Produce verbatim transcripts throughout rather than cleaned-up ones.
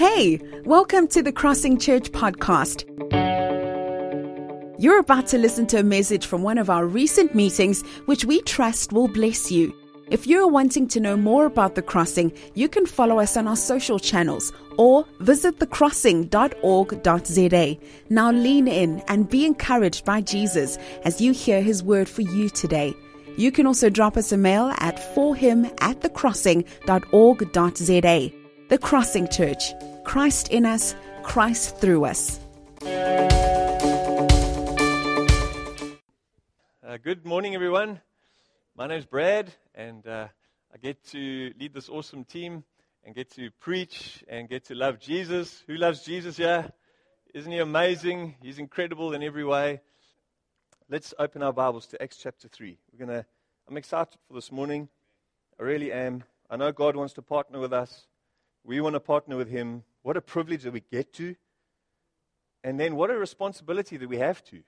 Hey, welcome to the Crossing Church podcast. You're about to listen to a message from one of our recent meetings, which we trust will bless you. If you're wanting to know more about The Crossing, you can follow us on our social channels or visit the crossing dot org dot z a. Now lean in and be encouraged by Jesus as you hear his word for you today. You can also drop us a mail at for him at the crossing dot org dot z a. The Crossing Church. Christ in us, Christ through us. Uh, good morning, everyone. My name's Brad, and uh, I get to lead this awesome team and get to preach and get to love Jesus. Who loves Jesus here? Isn't he amazing? He's incredible in every way. Let's open our Bibles to Acts chapter three. We're gonna. I'm excited for this morning. I really am. I know God wants to partner with us. We want to partner with him. What a privilege that we get to. And then what a responsibility that we have to.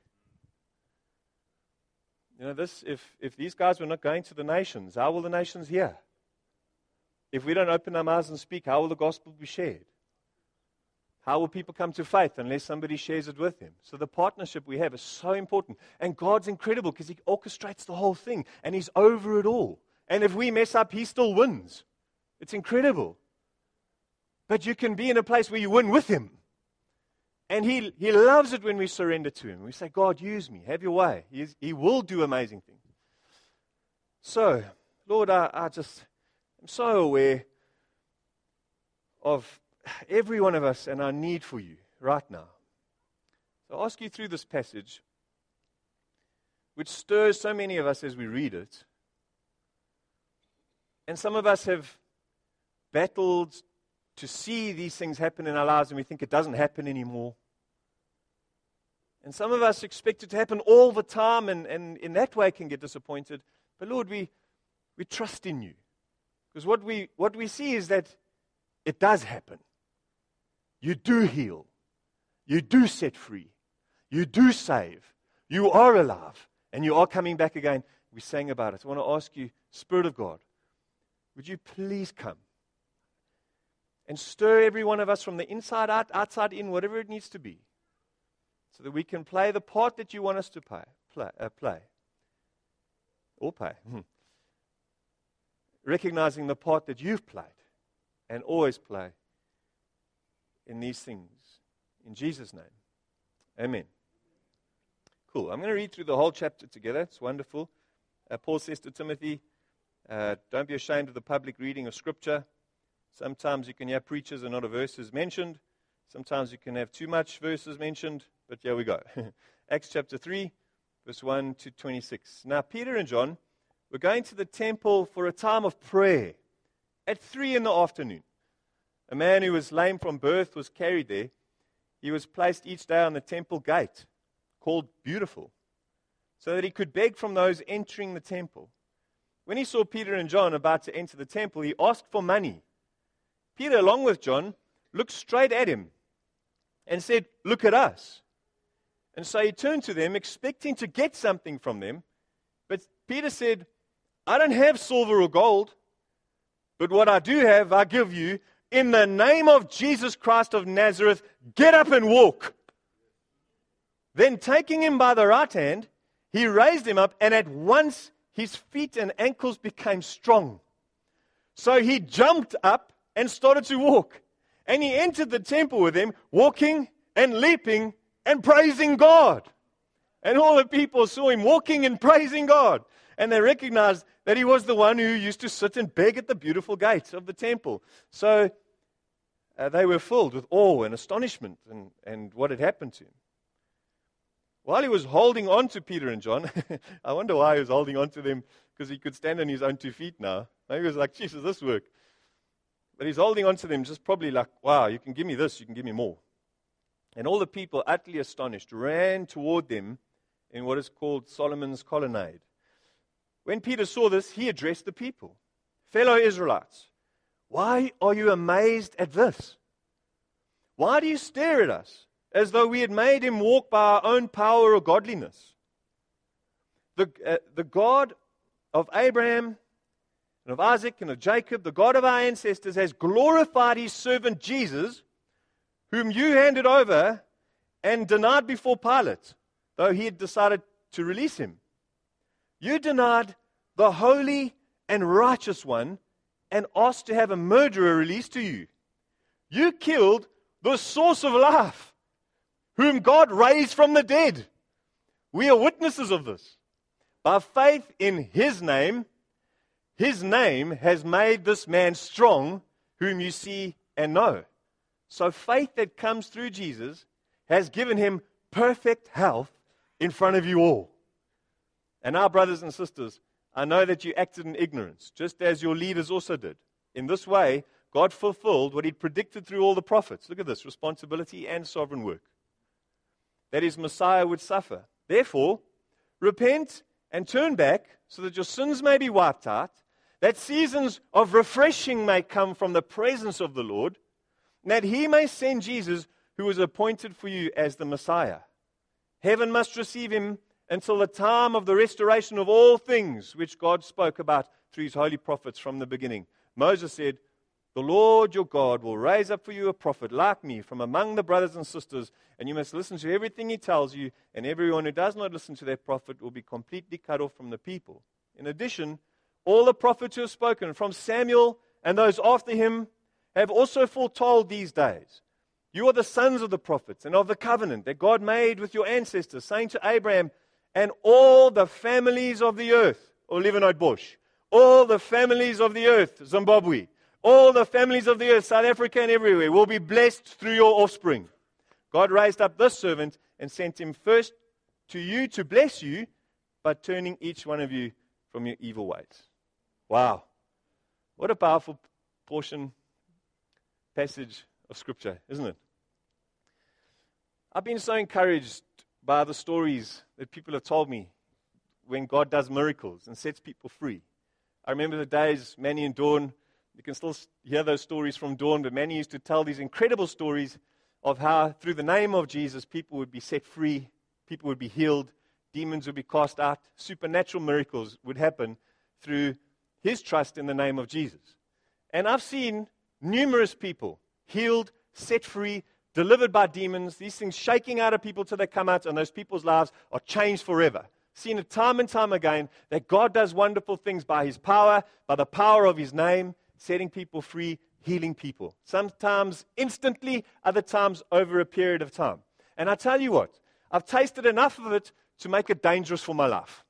You know, this, if, if these guys were not going to the nations, how will the nations hear? If we don't open our mouths and speak, how will the gospel be shared? How will people come to faith unless somebody shares it with them? So the partnership we have is so important. And God's incredible because he orchestrates the whole thing. And he's over it all. And if we mess up, he still wins. It's incredible. But you can be in a place where you win with him. And he, he loves it when we surrender to him. We say, God, use me. Have your way. He, is, he will do amazing things. So, Lord, I, I just am so aware of every one of us and our need for you right now. So I ask you through this passage, which stirs so many of us as we read it. And some of us have battled to see these things happen in our lives and we think it doesn't happen anymore. And some of us expect it to happen all the time and, and in that way can get disappointed. But Lord, we, we trust in you. Because what we, what we see is that it does happen. You do heal. You do set free. You do save. You are alive. And you are coming back again. We sang about it. I want to ask you, Spirit of God, would you please come and stir every one of us from the inside out, outside in, whatever it needs to be, so that we can play the part that you want us to play, play, uh, play. or play. Hmm. Recognizing the part that you've played and always play in these things. In Jesus' name, amen. Cool. I'm going to read through the whole chapter together. It's wonderful. Uh, Paul says to Timothy, uh, don't be ashamed of the public reading of Scripture. Sometimes you can have preachers and not a verse is mentioned. Sometimes you can have too much verses mentioned. But here we go. Acts chapter three, verse one to twenty-six. Now Peter and John were going to the temple for a time of prayer at three in the afternoon. A man who was lame from birth was carried there. He was placed each day on the temple gate, called Beautiful, so that he could beg from those entering the temple. When he saw Peter and John about to enter the temple, he asked for money. Peter, along with John, looked straight at him and said, "Look at us." And so he turned to them, expecting to get something from them. But Peter said, "I don't have silver or gold, but what I do have, I give you. In the name of Jesus Christ of Nazareth, get up and walk." Then taking him by the right hand, he raised him up, and at once his feet and ankles became strong. So he jumped up and started to walk. And he entered the temple with them, walking and leaping and praising God. And all the people saw him walking and praising God. And they recognized that he was the one who used to sit and beg at the beautiful gates of the temple. So uh, they were filled with awe and astonishment and, and what had happened to him. While he was holding on to Peter and John, I wonder why he was holding on to them, because he could stand on his own two feet now. Maybe he was like, Jesus, this work. But he's holding on to them just probably like, wow, you can give me this, you can give me more. And all the people, utterly astonished, ran toward them in what is called Solomon's colonnade. When Peter saw this, he addressed the people. Fellow Israelites, why are you amazed at this? Why do you stare at us as though we had made him walk by our own power or godliness? The, uh, the God of Abraham and of Isaac and of Jacob, the God of our ancestors, has glorified his servant Jesus, whom you handed over and denied before Pilate, though he had decided to release him. You denied the holy and righteous one and asked to have a murderer released to you. You killed the source of life, whom God raised from the dead. We are witnesses of this. By faith in his name, his name has made this man strong, whom you see and know. So faith that comes through Jesus has given him perfect health in front of you all. And now, brothers and sisters, I know that you acted in ignorance, just as your leaders also did. In this way, God fulfilled what he'd predicted through all the prophets. Look at this, responsibility and sovereign work. That his Messiah would suffer. Therefore, repent and turn back so that your sins may be wiped out, that seasons of refreshing may come from the presence of the Lord, and that he may send Jesus, who was appointed for you as the Messiah. Heaven must receive him until the time of the restoration of all things, which God spoke about through his holy prophets from the beginning. Moses said, the Lord your God will raise up for you a prophet like me from among the brothers and sisters, and you must listen to everything he tells you, and everyone who does not listen to that prophet will be completely cut off from the people. In addition, all the prophets who have spoken, from Samuel and those after him, have also foretold these days. You are the sons of the prophets and of the covenant that God made with your ancestors, saying to Abraham, and all the families of the earth, or Levenite Bush, all the families of the earth, Zimbabwe, all the families of the earth, South Africa and everywhere, will be blessed through your offspring. God raised up this servant and sent him first to you to bless you, by turning each one of you from your evil ways. Wow. What a powerful portion, passage of Scripture, isn't it? I've been so encouraged by the stories that people have told me when God does miracles and sets people free. I remember the days, Manny and Dawn, you can still hear those stories from Dawn, but Manny used to tell these incredible stories of how through the name of Jesus, people would be set free, people would be healed, demons would be cast out, supernatural miracles would happen through his trust in the name of Jesus. And I've seen numerous people healed, set free, delivered by demons, these things shaking out of people till they come out, and those people's lives are changed forever. Seen it time and time again that God does wonderful things by his power, by the power of his name, setting people free, healing people. Sometimes instantly, other times over a period of time. And I tell you what, I've tasted enough of it to make it dangerous for my life.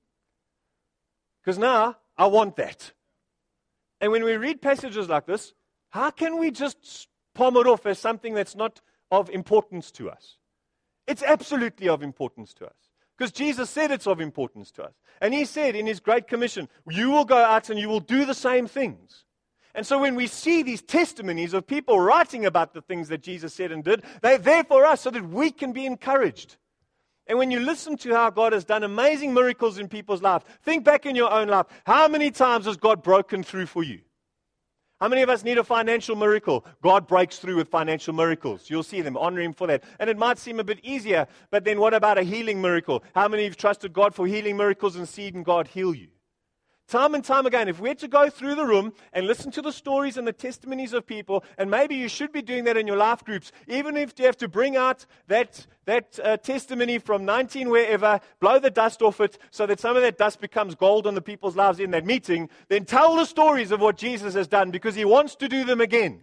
Because now, I want that. And when we read passages like this, how can we just palm it off as something that's not of importance to us? It's absolutely of importance to us. Because Jesus said it's of importance to us. And he said in his Great Commission, you will go out and you will do the same things. And so when we see these testimonies of people writing about the things that Jesus said and did, they're there for us so that we can be encouraged. And when you listen to how God has done amazing miracles in people's lives, think back in your own life. How many times has God broken through for you? How many of us need a financial miracle? God breaks through with financial miracles. You'll see them. Honor him for that. And it might seem a bit easier, but then what about a healing miracle? How many have trusted God for healing miracles and seen God heal you? Time and time again, if we had to go through the room and listen to the stories and the testimonies of people, and maybe you should be doing that in your life groups, even if you have to bring out that, that uh, testimony from nineteen wherever, blow the dust off it so that some of that dust becomes gold on the people's lives in that meeting, then tell the stories of what Jesus has done because he wants to do them again.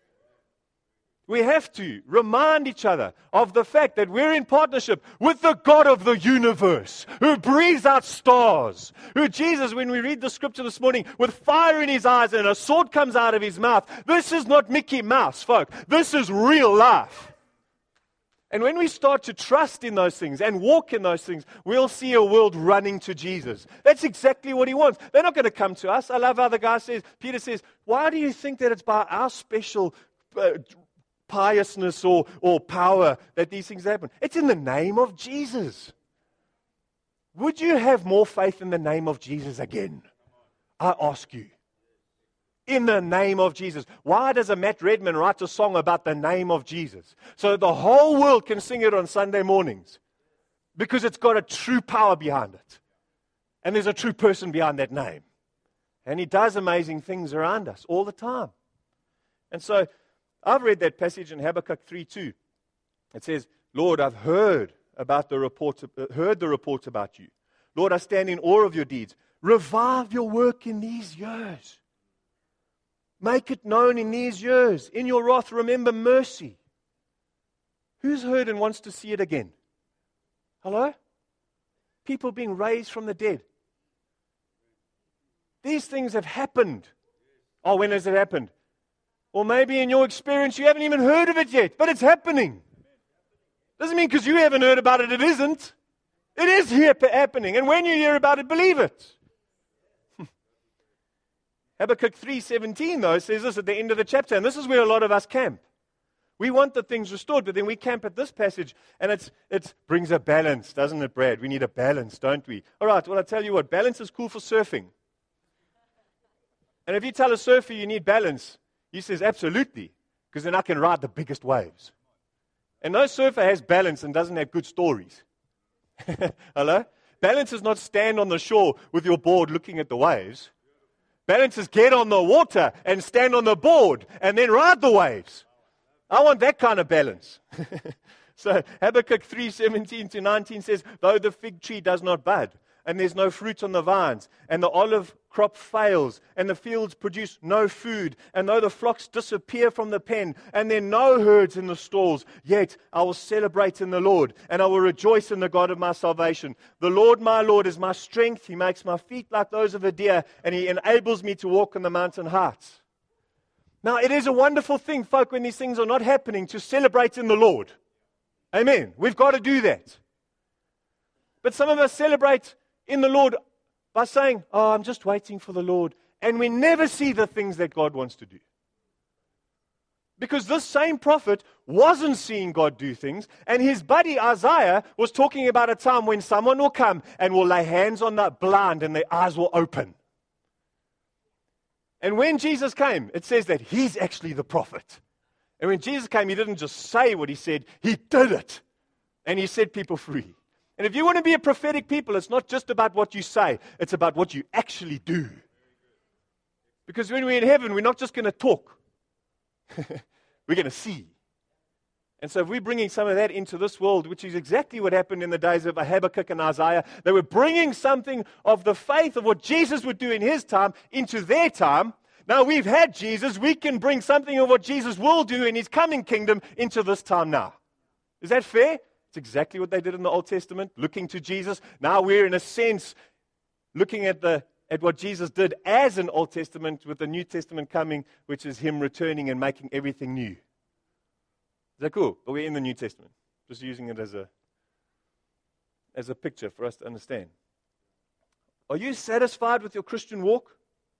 We have to remind each other of the fact that we're in partnership with the God of the universe, who breathes out stars, who Jesus, when we read the scripture this morning, with fire in his eyes and a sword comes out of his mouth. This is not Mickey Mouse, folk. This is real life. And when we start to trust in those things and walk in those things, we'll see a world running to Jesus. That's exactly what he wants. They're not going to come to us. I love how the guy says, Peter says, why do you think that it's by our special uh, piousness or, or power that these things happen? It's in the name of Jesus. Would you have more faith in the name of Jesus again? I ask you. In the name of Jesus. Why does a Matt Redman write a song about the name of Jesus? So the whole world can sing it on Sunday mornings. Because it's got a true power behind it. And there's a true person behind that name. And he does amazing things around us all the time. And so I've read that passage in Habakkuk three two. It says, Lord, I've heard about the report, uh, heard the report about you. Lord, I stand in awe of your deeds. Revive your work in these years. Make it known in these years. In your wrath, remember mercy. Who's heard and wants to see it again? Hello? People being raised from the dead. These things have happened. Oh, when has it happened? Or maybe in your experience you haven't even heard of it yet, but it's happening. Doesn't mean because you haven't heard about it, it isn't. It is here happening. And when you hear about it, believe it. Habakkuk three seventeen, though, says this at the end of the chapter, and this is where a lot of us camp. We want the things restored, but then we camp at this passage, and it's it brings a balance, doesn't it, Brad? We need a balance, don't we? All right, well, I'll tell you what, balance is cool for surfing. And if you tell a surfer you need balance, he says, absolutely, because then I can ride the biggest waves. And no surfer has balance and doesn't have good stories. Hello? Balance is not stand on the shore with your board looking at the waves. Balance is get on the water and stand on the board and then ride the waves. I want that kind of balance. So Habakkuk three seventeen to nineteen says, though the fig tree does not bud, and there's no fruit on the vines, and the olive crop fails, and the fields produce no food, and though the flocks disappear from the pen, and there are no herds in the stalls, yet I will celebrate in the Lord, and I will rejoice in the God of my salvation. The Lord, my Lord, is my strength. He makes my feet like those of a deer, and He enables me to walk on the mountain heights. Now, it is a wonderful thing, folk, when these things are not happening, to celebrate in the Lord. Amen. We've got to do that. But some of us celebrate in the Lord by saying, oh, I'm just waiting for the Lord. And we never see the things that God wants to do. Because this same prophet wasn't seeing God do things, and his buddy Isaiah was talking about a time when someone will come and will lay hands on the blind and their eyes will open. And when Jesus came, it says that he's actually the prophet. And when Jesus came, he didn't just say what he said, he did it. And he set people free. And if you want to be a prophetic people, it's not just about what you say, it's about what you actually do. Because when we're in heaven, we're not just going to talk. We're going to see. And so if we're bringing some of that into this world, which is exactly what happened in the days of Habakkuk and Isaiah, they were bringing something of the faith of what Jesus would do in his time into their time. Now we've had Jesus, we can bring something of what Jesus will do in his coming kingdom into this time now. Is that fair? It's exactly what they did in the Old Testament, looking to Jesus. Now we're, in a sense, looking at the at what Jesus did as an Old Testament with the New Testament coming, which is him returning and making everything new. Is that cool? But we're in the New Testament, just using it as a as a picture for us to understand. Are you satisfied with your Christian walk?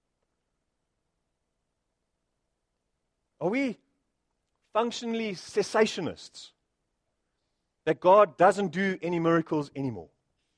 Are we functionally cessationists? That God doesn't do any miracles anymore.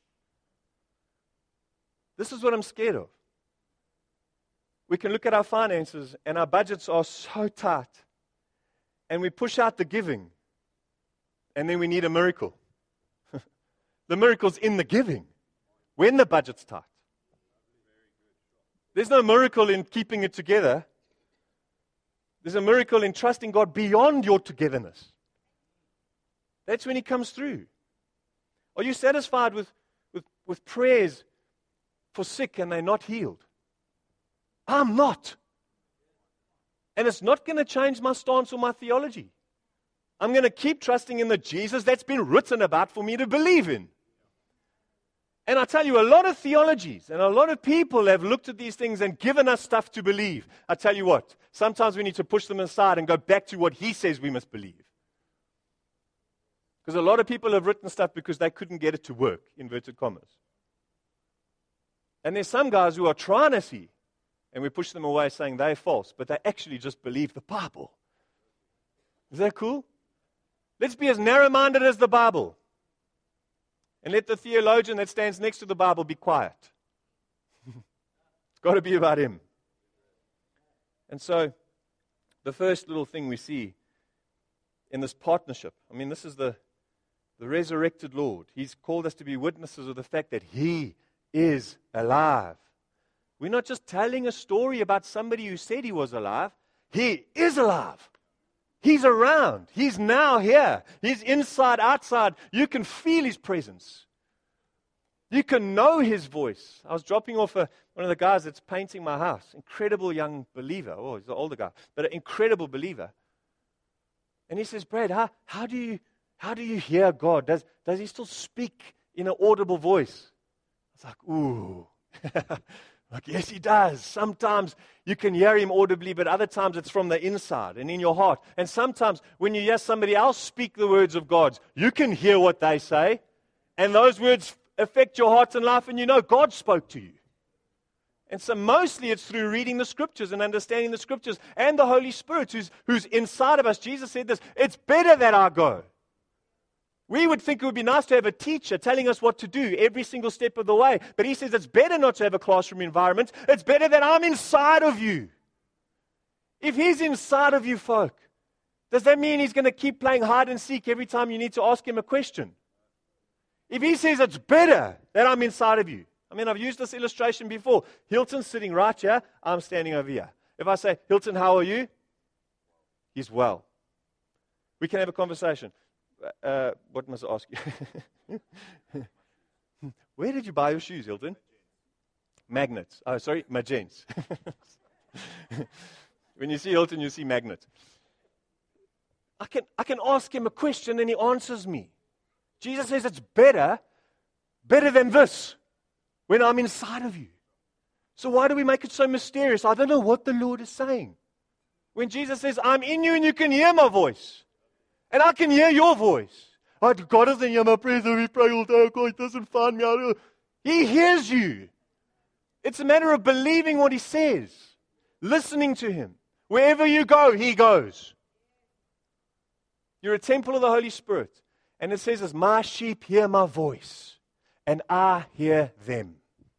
This is what I'm scared of. We can look at our finances and our budgets are so tight. And we push out the giving. And then we need a miracle. The miracle's in the giving. When the budget's tight. There's no miracle in keeping it together. There's a miracle in trusting God beyond your togetherness. That's when He comes through. Are you satisfied with, with, with prayers for sick and they're not healed? I'm not. And it's not going to change my stance or my theology. I'm going to keep trusting in the Jesus that's been written about for me to believe in. And I tell you, a lot of theologies and a lot of people have looked at these things and given us stuff to believe. I tell you what, sometimes we need to push them aside and go back to what He says we must believe. Because a lot of people have written stuff because they couldn't get it to work, inverted commas. And there's some guys who are trying to see, and we push them away saying they're false, but they actually just believe the Bible. Is that cool? Let's be as narrow-minded as the Bible. And let the theologian that stands next to the Bible be quiet. It's got to be about him. And so, the first little thing we see in this partnership, I mean, this is the, the resurrected Lord. He's called us to be witnesses of the fact that He is alive. We're not just telling a story about somebody who said He was alive. He is alive. He's around. He's now here. He's inside, outside. You can feel His presence. You can know His voice. I was dropping off a, one of the guys that's painting my house. Incredible young believer. Oh, he's an older guy, but an incredible believer. And he says, Brad, how, how do you how do you hear God? Does, does He still speak in an audible voice? It's like, ooh. Like, yes, He does. Sometimes you can hear Him audibly, but other times it's from the inside and in your heart. And sometimes when you hear somebody else speak the words of God, you can hear what they say, and those words affect your heart and life, and you know God spoke to you. And so mostly it's through reading the Scriptures and understanding the Scriptures and the Holy Spirit who's, who's inside of us. Jesus said this, it's better that I go. We would think it would be nice to have a teacher telling us what to do every single step of the way. But He says it's better not to have a classroom environment. It's better that I'm inside of you. If He's inside of you, folk, does that mean He's going to keep playing hide and seek every time you need to ask Him a question? If He says it's better that I'm inside of you. I mean, I've used this illustration before. Hilton's sitting right here. I'm standing over here. If I say, Hilton, how are you? He's well. We can have a conversation. Uh, what must I ask you? Where did you buy your shoes, Hilton? Magnets. Oh, sorry, Magents. When you see Hilton, you see Magnet. I can, I can ask him a question and he answers me. Jesus says it's better, better than this when I'm inside of you. So why do we make it so mysterious? I don't know what the Lord is saying. When Jesus says, I'm in you and you can hear my voice. And I can hear your voice. Oh, God doesn't hear my prayers. We pray all day. God doesn't find me out. He hears you. It's a matter of believing what He says. Listening to Him. Wherever you go, He goes. You're a temple of the Holy Spirit. And it says, as my sheep hear my voice, and I hear them.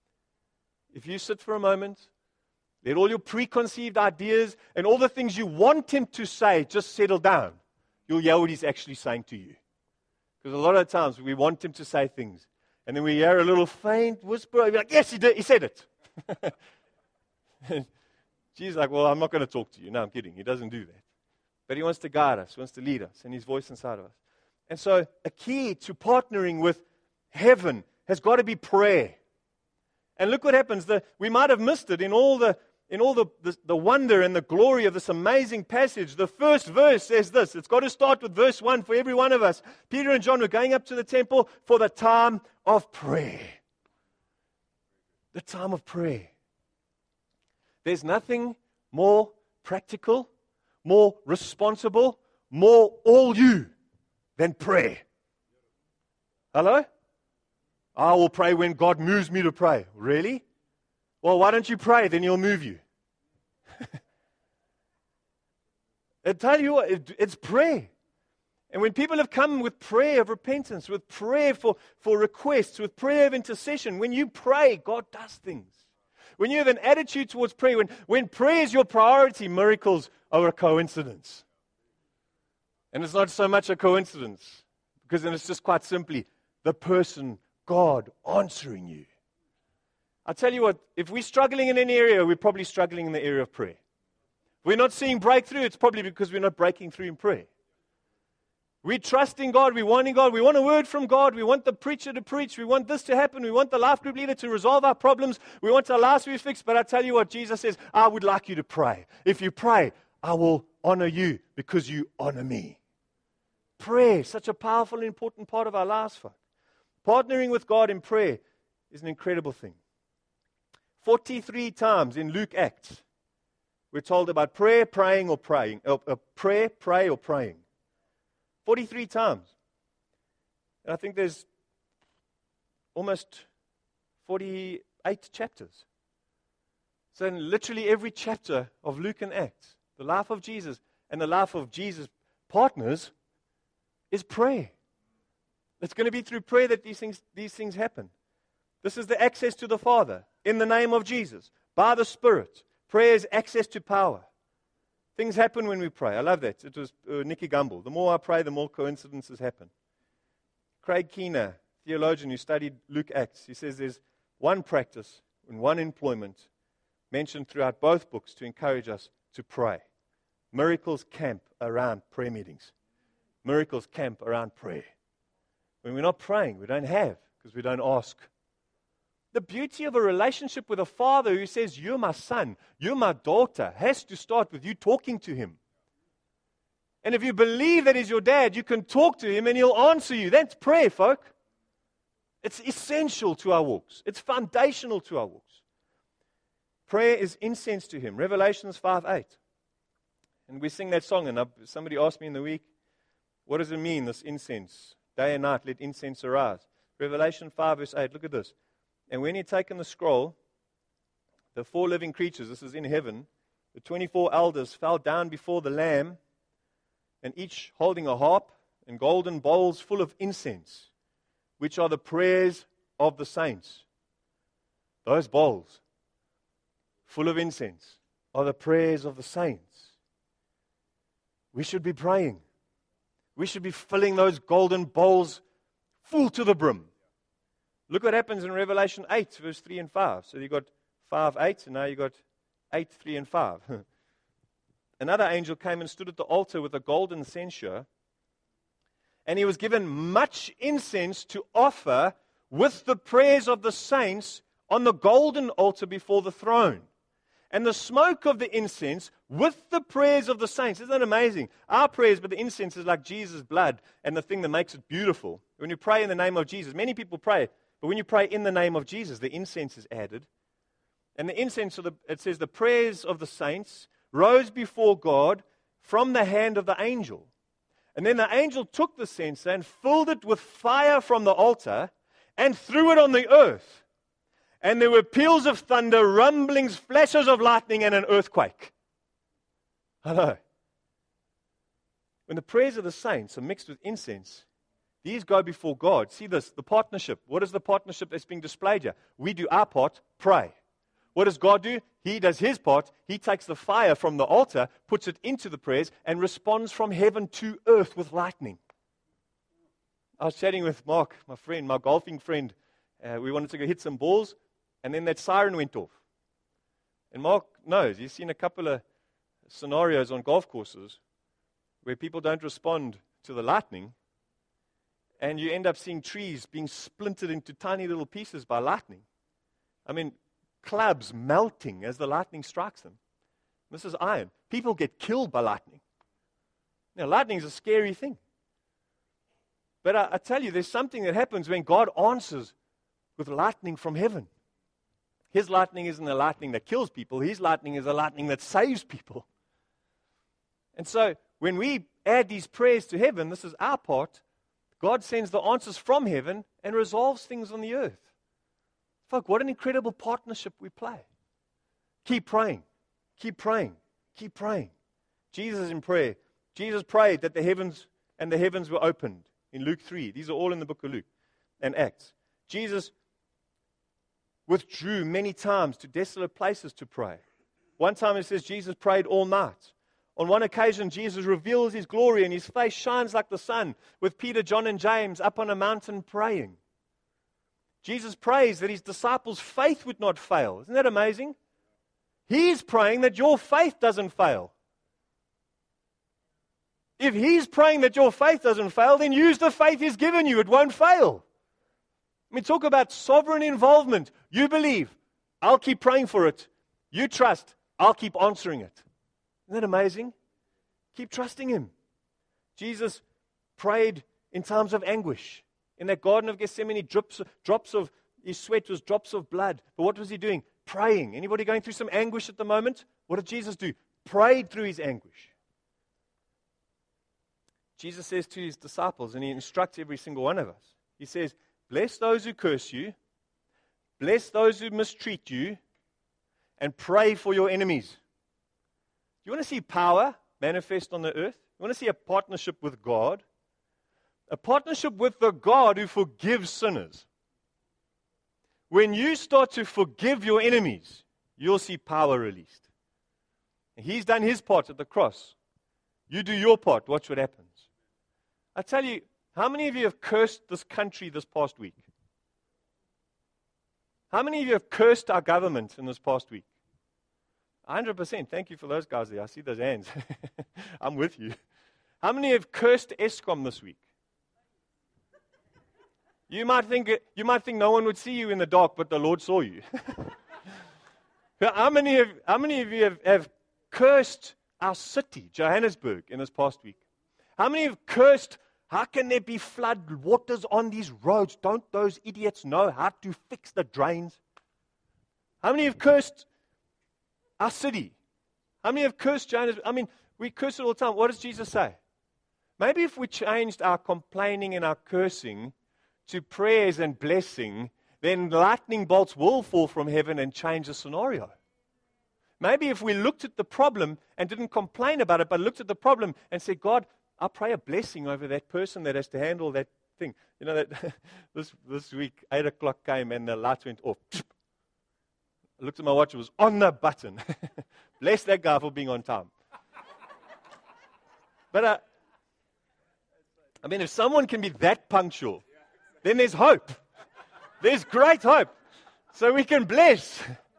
If you sit for a moment, let all your preconceived ideas and all the things you want Him to say just settle down. You'll hear what He's actually saying to you. Because a lot of times we want Him to say things, and then we hear a little faint whisper, and we're like, yes, He did, He said it. And Jesus is like, well, I'm not going to talk to you. No, I'm kidding. He doesn't do that. But He wants to guide us, wants to lead us, and His voice inside of us. And so a key to partnering with heaven has got to be prayer. And look what happens. The, we might have missed it in all the in all the, the, the wonder and the glory of this amazing passage. The first verse says this. It's got to start with verse one for every one of us. Peter and John were going up to the temple for the time of prayer. The time of prayer. There's nothing more practical, more responsible, more all you than prayer. Hello? I will pray when God moves me to pray. Really? Well, why don't you pray? Then He'll move you. I tell you what, it, it's prayer. And when people have come with prayer of repentance, with prayer for, for requests, with prayer of intercession, when you pray, God does things. When you have an attitude towards prayer, when, when prayer is your priority, miracles are a coincidence. And it's not so much a coincidence, because then it's just quite simply the person, God, answering you. I tell you what, if we're struggling in an area, we're probably struggling in the area of prayer. If we're not seeing breakthrough, it's probably because we're not breaking through in prayer. We trust in God, we want in God, we want a word from God, we want the preacher to preach, we want this to happen, we want the life group leader to resolve our problems, we want our lives to be fixed. But I tell you what, Jesus says, I would like you to pray. If you pray, I will honor you because you honor me. Prayer, such a powerful and important part of our lives, folks. Partnering with God in prayer is an incredible thing. forty-three times in Luke Acts, we're told about prayer, praying, or praying. Uh, uh, prayer, pray, or praying. forty-three times. And I think there's almost forty-eight chapters. So in literally every chapter of Luke and Acts, the life of Jesus and the life of Jesus' partners is prayer. It's going to be through prayer that these things, these things happen. This is the access to the Father in the name of Jesus, by the Spirit. Prayer is access to power. Things happen when we pray. I love that. It was uh, Nicky Gumbel. The more I pray, the more coincidences happen. Craig Keener, theologian who studied Luke Acts, he says there's one practice and one employment mentioned throughout both books to encourage us to pray. Miracles camp around prayer meetings. Miracles camp around prayer. When we're not praying, we don't have because we don't ask. The beauty of a relationship with a father who says, you're my son, you're my daughter, has to start with you talking to him. And if you believe that he's your dad, you can talk to him and he'll answer you. That's prayer, folk. It's essential to our walks. It's foundational to our walks. Prayer is incense to him. Revelations five eight. And we sing that song, and somebody asked me in the week, what does it mean, this incense? Day and night, let incense arise. Revelation five verse eight, look at this. And when he had taken the scroll, the four living creatures, this is in heaven, the twenty-four elders fell down before the Lamb, and each holding a harp and golden bowls full of incense, which are the prayers of the saints. Those bowls, full of incense, are the prayers of the saints. We should be praying. We should be filling those golden bowls full to the brim. Look what happens in Revelation eight, verse three and five. So you got five, eight, and now you got eight, three, and five. Another angel came and stood at the altar with a golden censer, and he was given much incense to offer with the prayers of the saints on the golden altar before the throne. And the smoke of the incense with the prayers of the saints. Isn't that amazing? Our prayers, but the incense is like Jesus' blood and the thing that makes it beautiful. When you pray in the name of Jesus, many people pray, but when you pray in the name of Jesus, the incense is added. And the incense, of the, it says, the prayers of the saints rose before God from the hand of the angel. And then the angel took the censer and filled it with fire from the altar and threw it on the earth. And there were peals of thunder, rumblings, flashes of lightning, and an earthquake. Hello. When the prayers of the saints are mixed with incense, these go before God. See this, the partnership. What is the partnership that's being displayed here? We do our part, pray. What does God do? He does his part. He takes the fire from the altar, puts it into the prayers, and responds from heaven to earth with lightning. I was chatting with Mark, my friend, my golfing friend. Uh, we wanted to go hit some balls, and then that siren went off. And Mark knows. He's seen a couple of scenarios on golf courses where people don't respond to the lightning, and you end up seeing trees being splintered into tiny little pieces by lightning. I mean, clubs melting as the lightning strikes them. This is iron. People get killed by lightning. Now, lightning is a scary thing. But I, I tell you, there's something that happens when God answers with lightning from heaven. His lightning isn't a lightning that kills people. His lightning is a lightning that saves people. And so, when we add these prayers to heaven, this is our part. God sends the answers from heaven and resolves things on the earth. Folk, what an incredible partnership we play. Keep praying. Keep praying. Keep praying. Jesus in prayer. Jesus prayed that the heavens and the heavens were opened in Luke three. These are all in the book of Luke and Acts. Jesus withdrew many times to desolate places to pray. One time it says Jesus prayed all night. On one occasion, Jesus reveals his glory and his face shines like the sun with Peter, John, and James up on a mountain praying. Jesus prays that his disciples' faith would not fail. Isn't that amazing? He's praying that your faith doesn't fail. If he's praying that your faith doesn't fail, then use the faith he's given you. It won't fail. I mean, talk about sovereign involvement. You believe, I'll keep praying for it. You trust, I'll keep answering it. Isn't that amazing? Keep trusting him. Jesus prayed in times of anguish. In that Garden of Gethsemane, drops, drops of his sweat was drops of blood. But what was he doing? Praying. Anybody going through some anguish at the moment? What did Jesus do? Prayed through his anguish. Jesus says to his disciples, and he instructs every single one of us. He says, bless those who curse you, bless those who mistreat you, and pray for your enemies. Do you want to see power manifest on the earth? You want to see a partnership with God? A partnership with the God who forgives sinners. When you start to forgive your enemies, you'll see power released. He's done his part at the cross. You do your part. Watch what happens. I tell you, how many of you have cursed this country this past week? How many of you have cursed our government in this past week? one hundred percent. Thank you for those guys there. I see those hands. I'm with you. How many have cursed Eskom this week? You might think you might think no one would see you in the dark, but the Lord saw you. How many of how many of you have, have cursed our city, Johannesburg, in this past week? How many have cursed, how can there be flood waters on these roads? Don't those idiots know how to fix the drains? How many have cursed our city? How many have cursed Johannesburg? I mean, we curse it all the time. What does Jesus say? Maybe if we changed our complaining and our cursing to prayers and blessing, then lightning bolts will fall from heaven and change the scenario. Maybe if we looked at the problem and didn't complain about it, but looked at the problem and said, God, I pray a blessing over that person that has to handle that thing. You know, that this this week, eight o'clock came and the lights went off. I looked at my watch, it was on the button. Bless that guy for being on time. But, uh, I mean, if someone can be that punctual, then there's hope. There's great hope. So we can bless.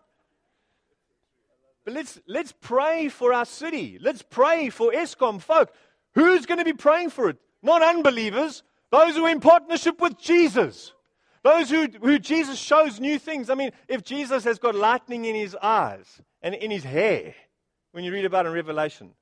But let's let's pray for our city. Let's pray for Eskom folk. Who's going to be praying for it? Not unbelievers. Those who are in partnership with Jesus. Those who, who Jesus shows new things. I mean, if Jesus has got lightning in his eyes and in his hair, when you read about it in Revelation,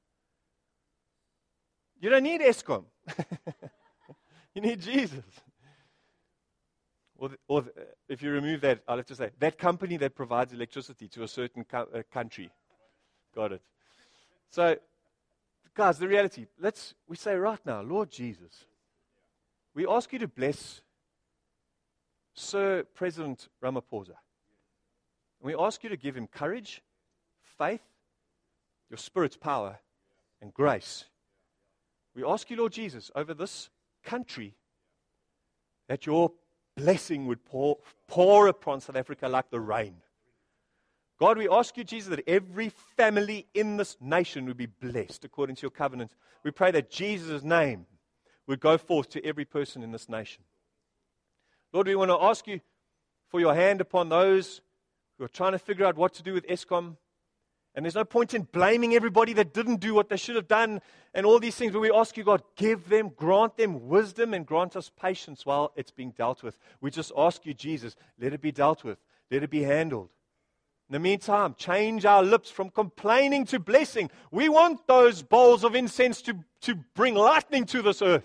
you don't need Eskom. You need Jesus. Or, the, or the, if you remove that, I'll have to say, that company that provides electricity to a certain co- uh, country. Got it. So, guys, the reality, let's, we say right now, Lord Jesus, we ask you to bless Sir President Ramaphosa. And we ask you to give him courage, faith, your Spirit's power, and grace. We ask you, Lord Jesus, over this country, that your blessing would pour, pour upon South Africa like the rain. God, we ask you, Jesus, that every family in this nation would be blessed according to your covenant. We pray that Jesus' name would go forth to every person in this nation. Lord, we want to ask you for your hand upon those who are trying to figure out what to do with Eskom. And there's no point in blaming everybody that didn't do what they should have done and all these things. But we ask you, God, give them, grant them wisdom and grant us patience while it's being dealt with. We just ask you, Jesus, let it be dealt with. Let it be handled. In the meantime, change our lips from complaining to blessing. We want those bowls of incense to, to bring lightning to this earth.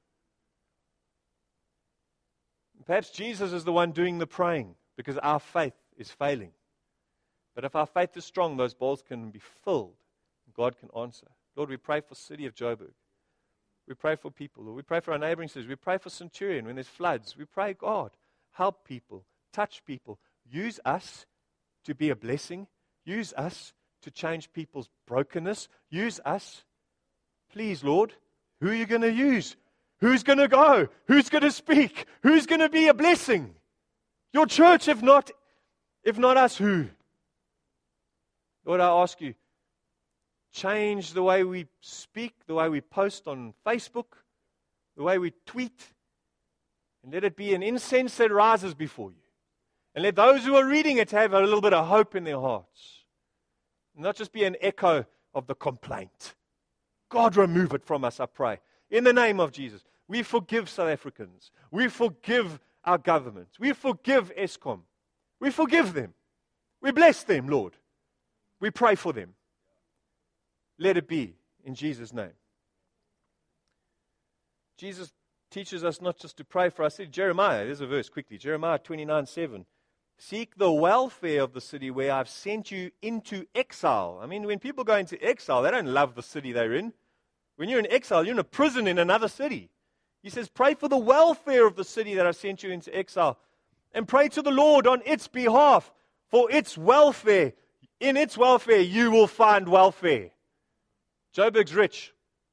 Perhaps Jesus is the one doing the praying because our faith is failing. But if our faith is strong, those bowls can be filled. And God can answer. Lord, we pray for the city of Joburg. We pray for people. Lord, we pray for our neighboring cities. We pray for Centurion when there's floods. We pray, God, help people, touch people. Use us to be a blessing. Use us to change people's brokenness. Use us. Please, Lord, who are you going to use? Who's going to go? Who's going to speak? Who's going to be a blessing? Your church, if not, if not us, who? Lord, I ask you, change the way we speak, the way we post on Facebook, the way we tweet, and let it be an incense that rises before you. And let those who are reading it have a little bit of hope in their hearts. Not just be an echo of the complaint. God, remove it from us, I pray. In the name of Jesus, we forgive South Africans. We forgive our governments. We forgive Eskom. We forgive them. We bless them, Lord. We pray for them. Let it be in Jesus' name. Jesus teaches us not just to pray for our city. Jeremiah, there's a verse quickly. Jeremiah twenty-nine seven. Seek the welfare of the city where I've sent you into exile. I mean, when people go into exile, they don't love the city they're in. When you're in exile, you're in a prison in another city. He says, pray for the welfare of the city that I've sent you into exile. And pray to the Lord on its behalf for its welfare. In its welfare, you will find welfare. Joburg's rich.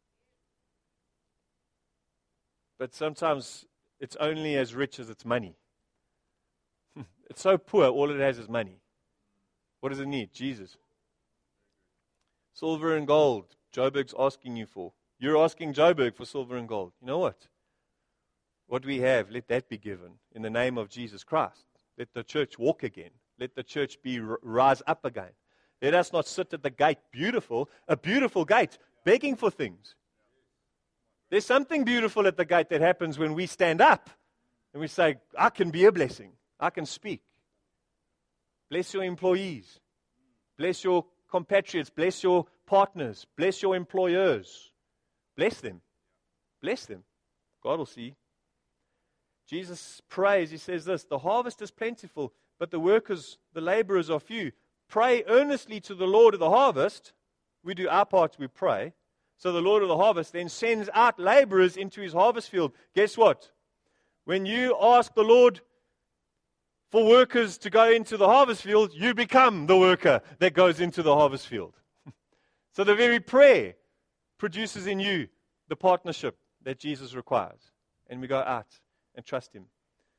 But sometimes it's only as rich as its money. It's so poor, all it has is money. What does it need? Jesus. Silver and gold, Joburg's asking you for. You're asking Joburg for silver and gold. You know what? What we have, let that be given in the name of Jesus Christ. Let the church walk again. Let the church be rise up again. Let us not sit at the gate, beautiful, a beautiful gate, begging for things. There's something beautiful at the gate that happens when we stand up and we say, I can be a blessing. I can speak. Bless your employees. Bless your compatriots. Bless your partners. Bless your employers. Bless them. Bless them. God will see. Jesus prays. He says this, the harvest is plentiful, but the workers, the laborers are few. Pray earnestly to the Lord of the harvest. We do our part, we pray. So the Lord of the harvest then sends out laborers into his harvest field. Guess what? When you ask the Lord for workers to go into the harvest field, you become the worker that goes into the harvest field. So the very prayer produces in you the partnership that Jesus requires. And we go out and trust him.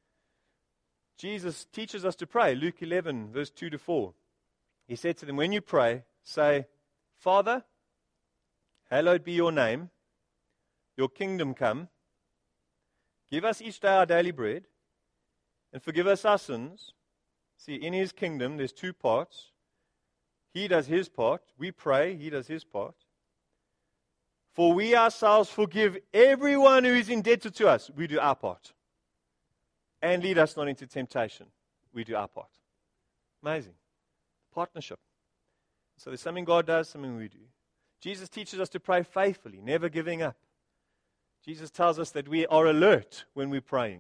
Jesus teaches us to pray. Luke eleven, verse two to four. He said to them, when you pray, say, Father, hallowed be your name, your kingdom come. Give us each day our daily bread, and forgive us our sins. See, in his kingdom, there's two parts. He does his part. We pray. He does his part. For we ourselves forgive everyone who is indebted to us. We do our part. And lead us not into temptation. We do our part. Amazing. Partnership. So there's something God does, something we do. Jesus teaches us to pray faithfully, never giving up. Jesus tells us that we are alert when we're praying.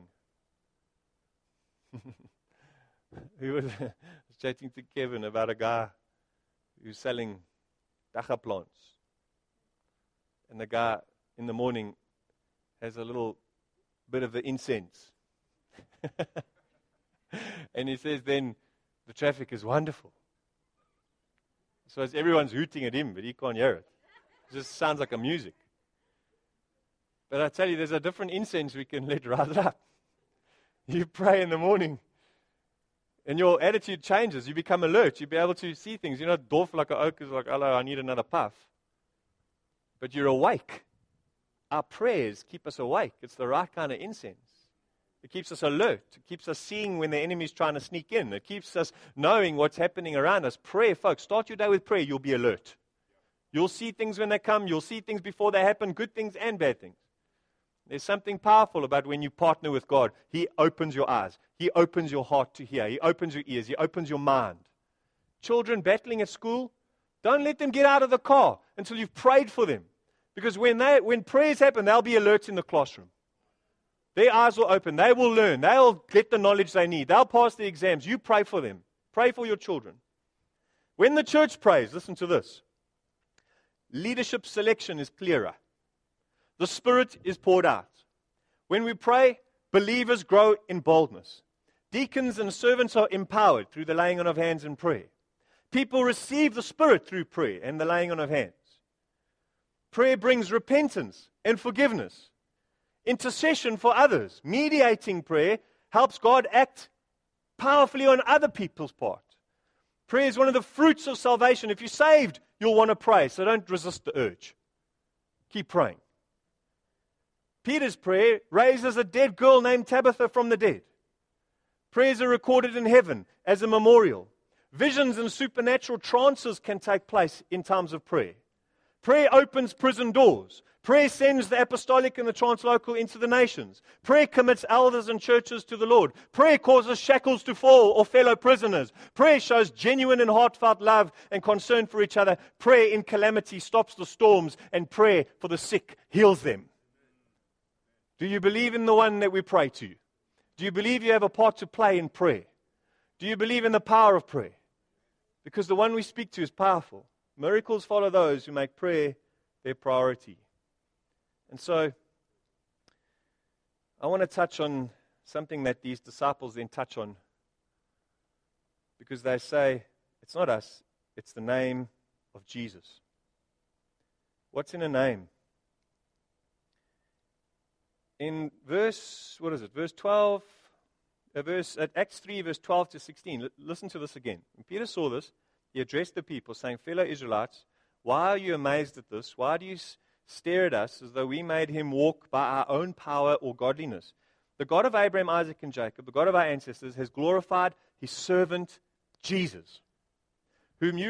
We were chatting to Kevin about a guy who's selling dacha plants. And the guy in the morning has a little bit of the incense. And he says then the traffic is wonderful. So as everyone's hooting at him, but he can't hear it. It just sounds like a music. But I tell you, there's a different incense we can let rise up. You pray in the morning, and your attitude changes. You become alert. You'll be able to see things. You're not doof like an oak is like, hello, I need another puff. But you're awake. Our prayers keep us awake. It's the right kind of incense. It keeps us alert. It keeps us seeing when the enemy's trying to sneak in. It keeps us knowing what's happening around us. Prayer, folks, start your day with prayer. You'll be alert. You'll see things when they come. You'll see things before they happen, good things and bad things. There's something powerful about when you partner with God. He opens your eyes. He opens your heart to hear. He opens your ears. He opens your mind. Children battling at school, don't let them get out of the car until you've prayed for them. Because when they, when prayers happen, they'll be alert in the classroom. Their eyes will open. They will learn. They'll get the knowledge they need. They'll pass the exams. You pray for them. Pray for your children. When the church prays, listen to this. Leadership selection is clearer. The Spirit is poured out. When we pray, believers grow in boldness. Deacons and servants are empowered through the laying on of hands and prayer. People receive the Spirit through prayer and the laying on of hands. Prayer brings repentance and forgiveness. Intercession for others. Mediating prayer helps God act powerfully on other people's part. Prayer is one of the fruits of salvation. If you're saved, you'll want to pray, so don't resist the urge. Keep praying. Peter's prayer raises a dead girl named Tabitha from the dead. Prayers are recorded in heaven as a memorial. Visions and supernatural trances can take place in times of prayer. Prayer opens prison doors. Prayer sends the apostolic and the translocal into the nations. Prayer commits elders and churches to the Lord. Prayer causes shackles to fall or fellow prisoners. Prayer shows genuine and heartfelt love and concern for each other. Prayer in calamity stops the storms, and prayer for the sick heals them. Do you believe in the one that we pray to? Do you believe you have a part to play in prayer? Do you believe in the power of prayer? Because the one we speak to is powerful. Miracles follow those who make prayer their priority. And so, I want to touch on something that these disciples then touch on. Because they say, it's not us, it's the name of Jesus. What's in a name? In verse, what is it, verse twelve, uh, verse, at Acts three, verse twelve to sixteen, l- listen to this again. When Peter saw this, he addressed the people, saying, fellow Israelites, why are you amazed at this? Why do you s- stare at us as though we made him walk by our own power or godliness? The God of Abraham, Isaac, and Jacob, the God of our ancestors, has glorified his servant Jesus, whom you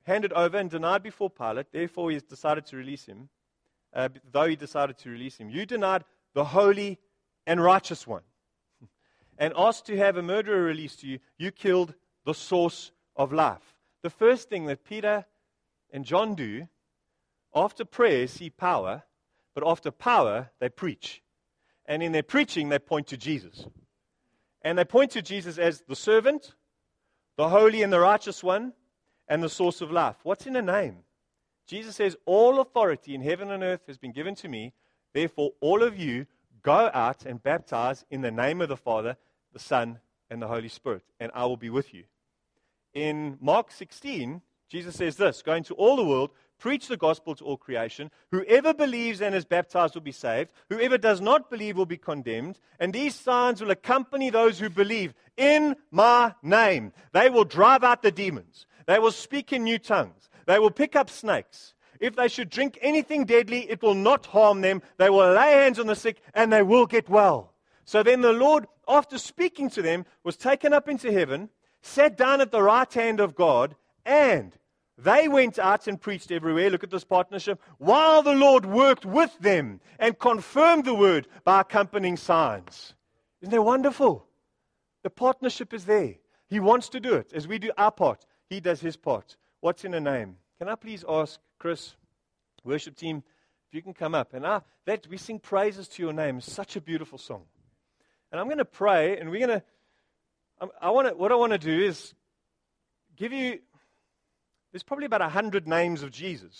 handed over and denied before Pilate. Therefore, he decided to release him. Uh, though he decided to release him. You denied the holy and righteous one. And asked to have a murderer released to you. You killed the source of life. The first thing that Peter and John do after prayer, see power, but after power, they preach. And in their preaching, they point to Jesus. And they point to Jesus as the servant, the holy and the righteous one, and the source of life. What's in a name? Jesus says, all authority in heaven and earth has been given to me. Therefore, all of you go out and baptize in the name of the Father, the Son, and the Holy Spirit, and I will be with you. In Mark sixteen, Jesus says this, go into all the world, preach the gospel to all creation. Whoever believes and is baptized will be saved. Whoever does not believe will be condemned. And these signs will accompany those who believe in my name. They will drive out the demons. They will speak in new tongues. They will pick up snakes. If they should drink anything deadly, it will not harm them. They will lay hands on the sick and they will get well. So then the Lord, after speaking to them, was taken up into heaven, sat down at the right hand of God, and they went out and preached everywhere. Look at this partnership. While the Lord worked with them and confirmed the word by accompanying signs. Isn't that wonderful? The partnership is there. He wants to do it. As we do our part, He does His part. What's in a name? Can I please ask Chris, worship team, if you can come up. And I, that we sing praises to your name. It's such a beautiful song. And I'm going to pray, and we're going to, I want to, what I want to do is give you, there's probably about a hundred names of Jesus.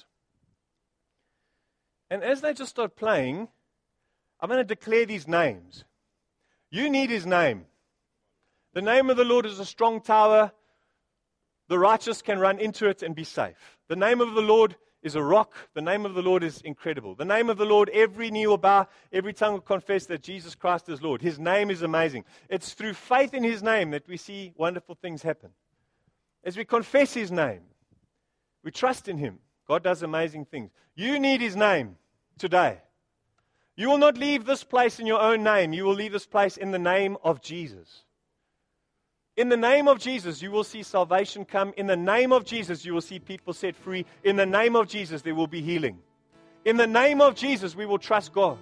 And as they just start playing, I'm going to declare these names. You need His name. The name of the Lord is a strong tower. The righteous can run into it and be safe. The name of the Lord is a rock. The name of the Lord is incredible. The name of the Lord, every knee will bow, every tongue will confess that Jesus Christ is Lord. His name is amazing. It's through faith in His name that we see wonderful things happen. As we confess His name, we trust in Him. God does amazing things. You need His name today. You will not leave this place in your own name. You will leave this place in the name of Jesus. In the name of Jesus, you will see salvation come. In the name of Jesus, you will see people set free. In the name of Jesus, there will be healing. In the name of Jesus, we will trust God.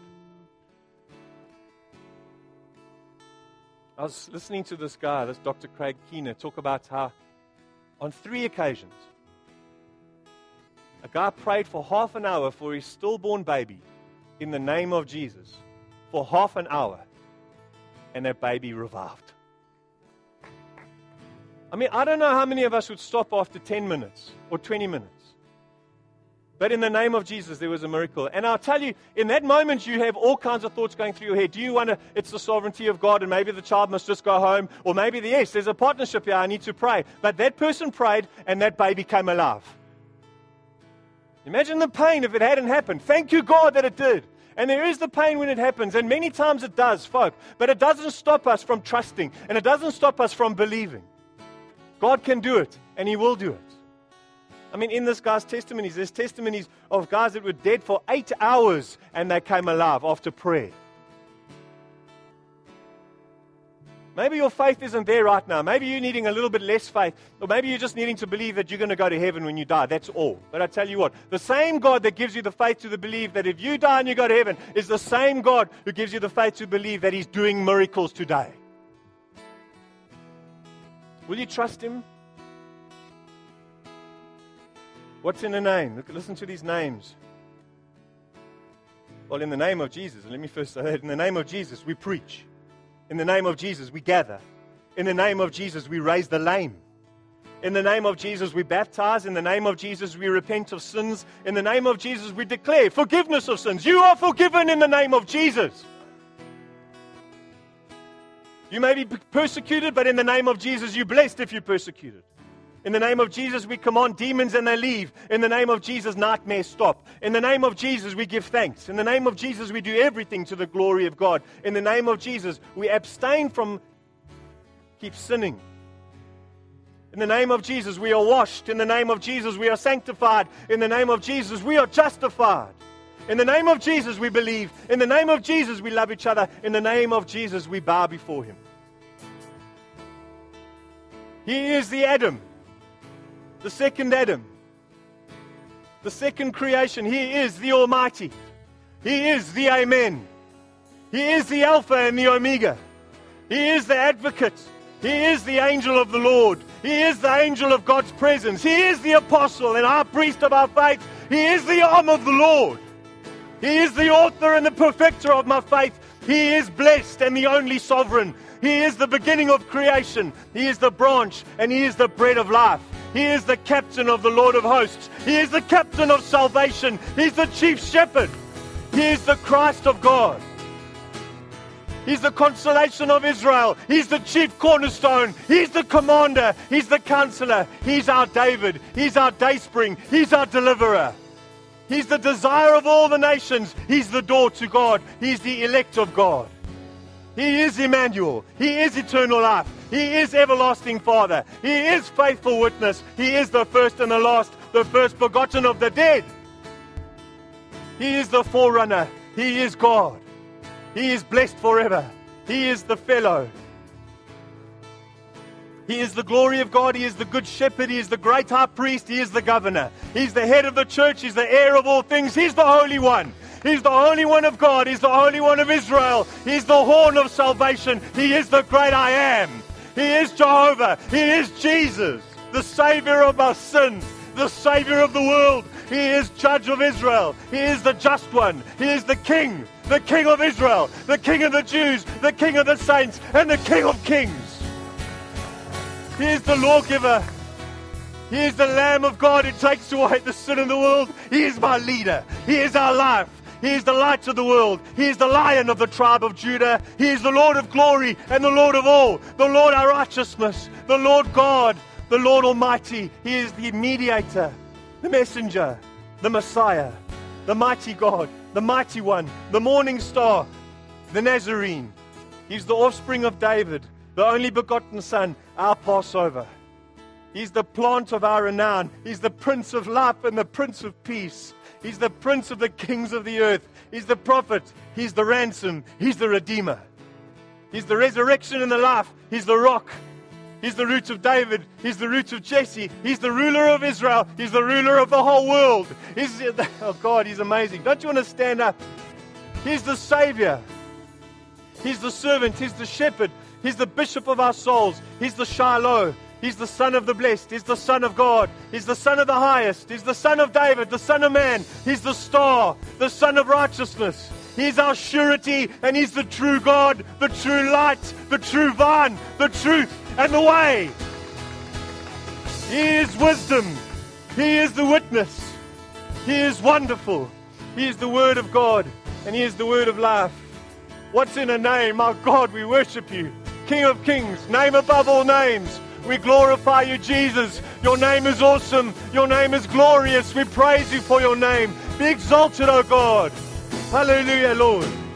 I was listening to this guy, this Doctor Craig Keener, talk about how on three occasions, a guy prayed for half an hour for his stillborn baby in the name of Jesus. For half an hour. And that baby revived. I mean, I don't know how many of us would stop after ten minutes or twenty minutes. But in the name of Jesus, there was a miracle. And I'll tell you, in that moment, you have all kinds of thoughts going through your head. Do you wonder, it's the sovereignty of God, and maybe the child must just go home? Or maybe, the, yes, there's a partnership here, I need to pray. But that person prayed, and that baby came alive. Imagine the pain if it hadn't happened. Thank you, God, that it did. And there is the pain when it happens, and many times it does, folk. But it doesn't stop us from trusting, and it doesn't stop us from believing. God can do it, and He will do it. I mean, in this guy's testimonies, there's testimonies of guys that were dead for eight hours, and they came alive after prayer. Maybe your faith isn't there right now. Maybe you're needing a little bit less faith. Or maybe you're just needing to believe that you're going to go to heaven when you die. That's all. But I tell you what, the same God that gives you the faith to believe that if you die and you go to heaven is the same God who gives you the faith to believe that He's doing miracles today. Will you trust Him? What's in a name? Look, listen to these names. Well, in the name of Jesus, let me first say that. In the name of Jesus, we preach. In the name of Jesus, we gather. In the name of Jesus, we raise the lame. In the name of Jesus, we baptize. In the name of Jesus, we repent of sins. In the name of Jesus, we declare forgiveness of sins. You are forgiven in the name of Jesus. You may be persecuted, but in the name of Jesus, you're blessed if you're persecuted. In the name of Jesus, we command demons and they leave. In the name of Jesus, nightmares stop. In the name of Jesus, we give thanks. In the name of Jesus, we do everything to the glory of God. In the name of Jesus, we abstain from keep sinning. In the name of Jesus, we are washed. In the name of Jesus, we are sanctified. In the name of Jesus, we are justified. In the name of Jesus, we believe. In the name of Jesus, we love each other. In the name of Jesus, we bow before Him. He is the Adam. The second Adam. the second creation. He is the Almighty. He is the Amen. He is the Alpha and the Omega. He is the Advocate. He is the angel of the Lord. He is the angel of God's presence. He is the apostle and high priest of our faith. He is the arm of the Lord. He is the author and the perfecter of my faith. He is blessed and the only sovereign. He is the beginning of creation. He is the branch and He is the bread of life. He is the captain of the Lord of hosts. He is the captain of salvation. He's the chief shepherd. He is the Christ of God. He's the consolation of Israel. He's the chief cornerstone. He's the commander. He's the counselor. He's our David. He's our dayspring. He's our deliverer. He's the desire of all the nations. He's the door to God. He's the elect of God. He is Emmanuel. He is eternal life. He is everlasting Father. He is faithful witness. He is the first and the last, the first begotten of the dead. He is the forerunner. He is God. He is blessed forever. He is the fellow. He is the glory of God. He is the good shepherd. He is the great high priest. He is the governor. He's the head of the church. He's the heir of all things. He's the Holy One. He's the Holy One of God. He's the Holy One of Israel. He's the horn of salvation. He is the great I am. He is Jehovah. He is Jesus, the Savior of our sins, the Savior of the world. He is Judge of Israel. He is the just one. He is the King, the King of Israel, the King of the Jews, the King of the saints, and the King of kings. He is the lawgiver. He is the Lamb of God who takes away the sin of the world. He is my leader. He is our life. He is the light of the world. He is the Lion of the tribe of Judah. He is the Lord of glory and the Lord of all. The Lord our righteousness. The Lord God. The Lord Almighty. He is the mediator, the messenger, the Messiah, the mighty God, the mighty one, the morning star, the Nazarene. He's the offspring of David, the only begotten Son, our Passover. He's the plant of our renown. He's the Prince of life and the Prince of peace. He's the Prince of the kings of the earth. He's the prophet. He's the ransom. He's the Redeemer. He's the resurrection and the life. He's the rock. He's the root of David. He's the root of Jesse. He's the ruler of Israel. He's the ruler of the whole world. He's, oh God, He's amazing. Don't you want to stand up? He's the Savior. He's the servant. He's the shepherd. He's the bishop of our souls. He's the Shiloh. He's the Son of the blessed. He's the Son of God. He's the Son of the highest. He's the Son of David, the Son of man. He's the star, the Son of righteousness. He's our surety, and He's the true God, the true light, the true vine, the truth, and the way. He is wisdom. He is the witness. He is wonderful. He is the Word of God, and He is the Word of life. What's in a name? Our God, we worship You. King of kings, name above all names. We glorify You, Jesus. Your name is awesome. Your name is glorious. We praise You for Your name. Be exalted, O God. Hallelujah, Lord.